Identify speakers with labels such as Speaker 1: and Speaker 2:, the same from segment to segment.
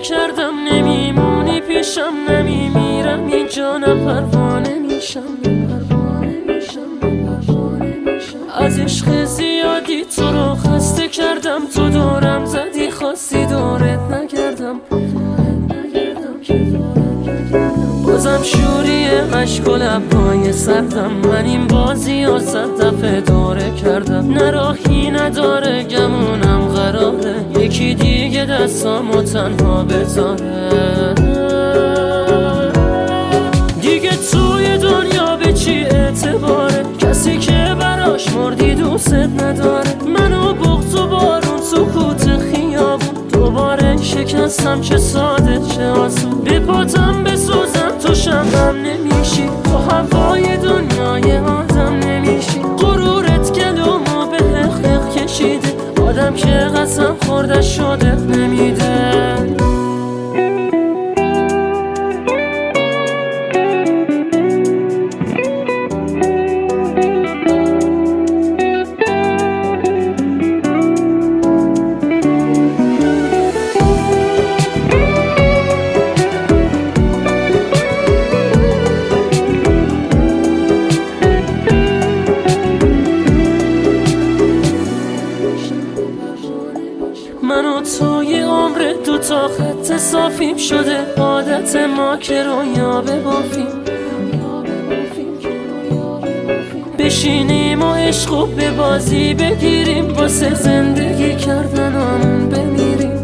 Speaker 1: کردم نمیمونی پیشم، نمیمیرم اینجا، نه پروانه میشم. از عشق زیادی تو رو خسته کردم، تو دورم زدی خواستی دورت نگردم. بازم شوری عشق و لبهای سردم، من این بازی ها 100 دفعه دوره کردم. نه راهی نداره گمونم قراره یکی دیگه دستامو تنها بذاره. دیگه توی دنیا به چی اعتباره کسی که براش مردی دوست نداره. منو بغض و بارون سکوت خیابون دوباره شکستم، چه ساده چه آسون. به پاتم بسوزم تو شمعم نمیشی، تو هوای دنیای آدم نمیشی. غرورت گلومو به حق کشیده، آدم که قسم خورده شده نمیده. من و توی عمر دوتا خط صافیم شده، عادت ما که رویا ببافیم. بشینیم و عشقو به بازی بگیریم، واسه زندگی کردنمون بمیریم.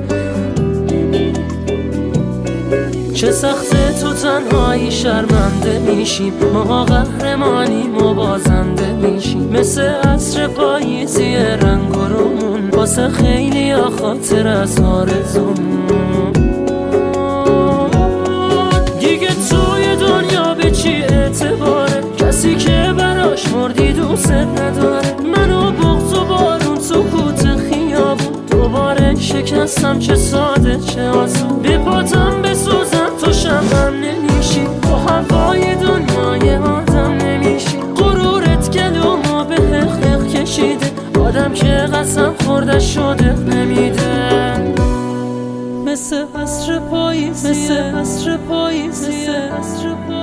Speaker 1: چه سخته تو تنهایی شرمنده میشیم، ما قهرمانیم و بازنده میشیم. مثل عصر پاییزی رنگ و رومون، واسه خیلی ها خاطر از آرزومون. دیگه توی دنیا به چی اعتباره کسی که براش مردی دوست نداره. منو بغض و بارون سکوت خیابون دوباره شکستم، چه ساده چه آسون. به پاتم بسوزم تو شمعم نمیشی، تو هوای دنیای آدم نمیشی. غرورت گلومو به حق کشیده، آدم که قسم خورده شده نمیده. مثل عصر پاییزیه، مثل عصر پاییزیه.